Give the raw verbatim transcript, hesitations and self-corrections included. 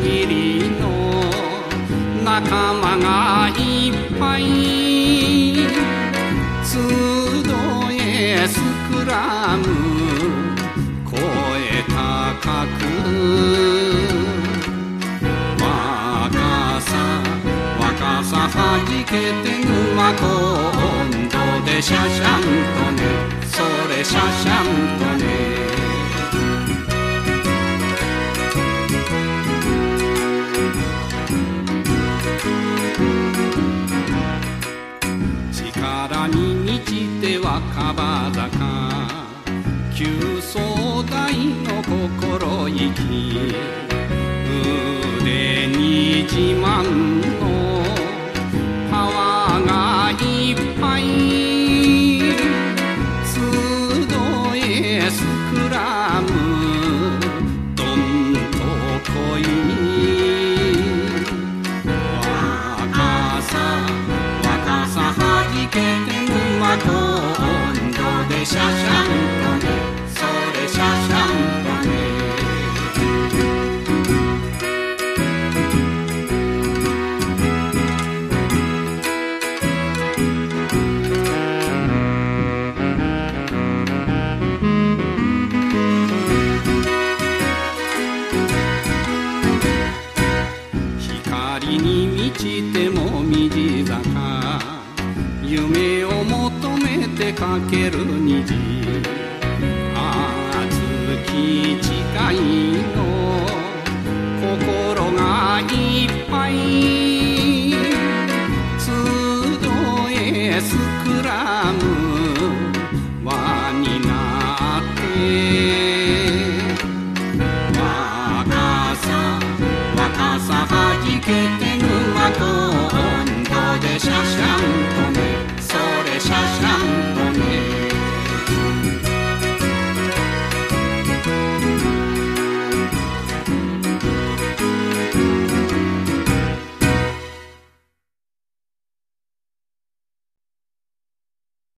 りの仲間がいっぱい集えスクラム声高く若さ若さはじけて沼今度でシャシャンとねそれシャシャンとね力に満ちては川坂急走大の心意気腕に自慢のパワーがいっぱい集えスクラムどんとこい若さ若さはじけて沼今度でシャシャンとねそれシャシャンとね光に満ちても虹坂夢を求めてかける虹熱き誓いの心がいっぱい集えスクラム輪になって